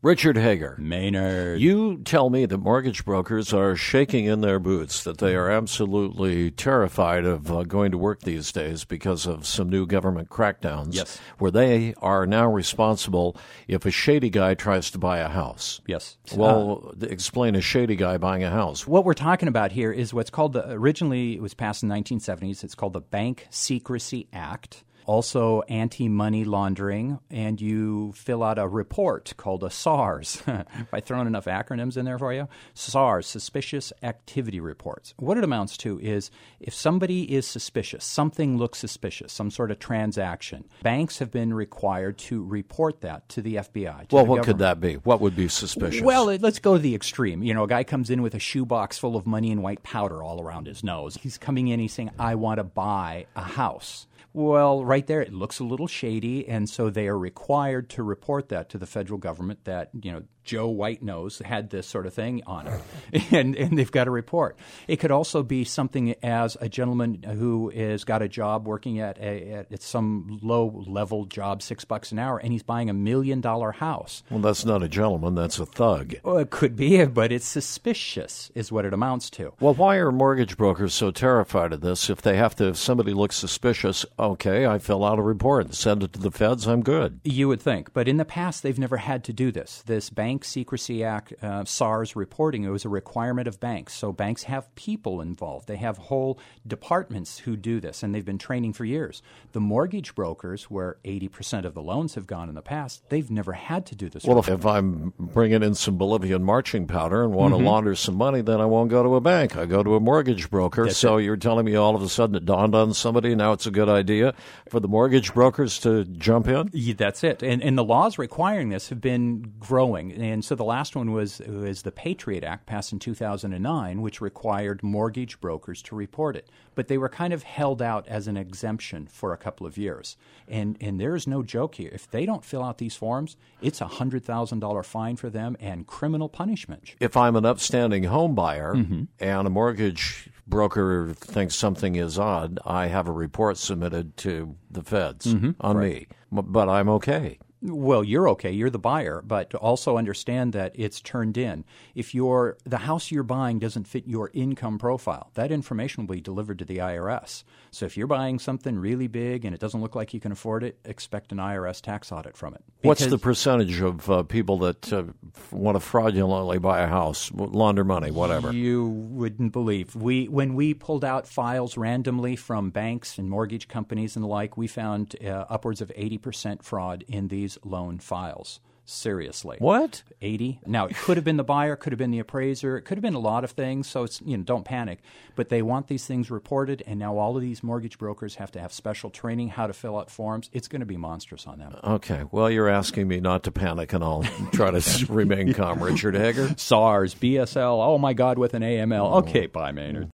Richard Hager. Maynard. You tell me that mortgage brokers are shaking in their boots, that they are absolutely terrified of going to work these days because of some new government crackdowns. Yes. Where they are now responsible if a shady guy tries to buy a house. Yes. Well, explain a shady guy buying a house. What we're talking about here is what's called originally it was passed in the 1970s. It's called the Bank Secrecy Act. Also anti-money laundering, and you fill out a report called a SARS. Have I thrown enough acronyms in there for you? SARS, Suspicious Activity Reports. What it amounts to is if somebody is suspicious, something looks suspicious, some sort of transaction, banks have been required to report that to the FBI. Well, what could that be? What would be suspicious? Well, let's go to the extreme. You know, a guy comes in with a shoebox full of money and white powder all around his nose. He's coming in, he's saying, I want to buy a house. Well, right there, it looks a little shady, and so they are required to report that to the federal government that, you know, Joe Whitenose had this sort of thing on it, and they've got to report. It could also be something as a gentleman who has got a job working at some low-level job, $6 an hour, and he's buying $1 million house. Well, that's not a gentleman, that's a thug. Well, it could be, but it's suspicious is what it amounts to. Well, why are mortgage brokers so terrified of this? If somebody looks suspicious, okay, I fill out a report and send it to the feds, I'm good. You would think. But in the past, they've never had to do this. This Bank Secrecy Act, SARS reporting, it was a requirement of banks. So banks have people involved. They have whole departments who do this, and they've been training for years. The mortgage brokers, where 80% of the loans have gone in the past, they've never had to do this. Well, if I'm bringing in some Bolivian marching powder and want to launder some money, then I won't go to a bank. I go to a mortgage broker. You're telling me all of a sudden it dawned on somebody, now it's a good idea for the mortgage brokers to jump in? Yeah, that's it. And the laws requiring this have been growing. And so the last one was the Patriot Act passed in 2009, which required mortgage brokers to report it. But they were kind of held out as an exemption for a couple of years. And there is no joke here. If they don't fill out these forms, it's a $100,000 fine for them and criminal punishment. If I'm an upstanding home buyer and a mortgage broker thinks something is odd, I have a report submitted to the feds on me. But I'm okay. Well, you're okay. You're the buyer, but also understand that it's turned in. If the house you're buying doesn't fit your income profile, that information will be delivered to the IRS. So if you're buying something really big and it doesn't look like you can afford it, expect an IRS tax audit from it. What's the percentage of people that want to fraudulently buy a house, launder money, whatever? You wouldn't believe. When we pulled out files randomly from banks and mortgage companies and the like, we found upwards of 80% fraud in these loan files. Seriously. What? 80. Now, it could have been the buyer, could have been the appraiser, it could have been a lot of things, so it's, don't panic. But they want these things reported, and now all of these mortgage brokers have to have special training how to fill out forms. It's going to be monstrous on them. Okay. Well, you're asking me not to panic, and I'll try to remain calm. Richard Hager? SARS, BSL, oh my God, with an AML. Okay, bye, Maynard.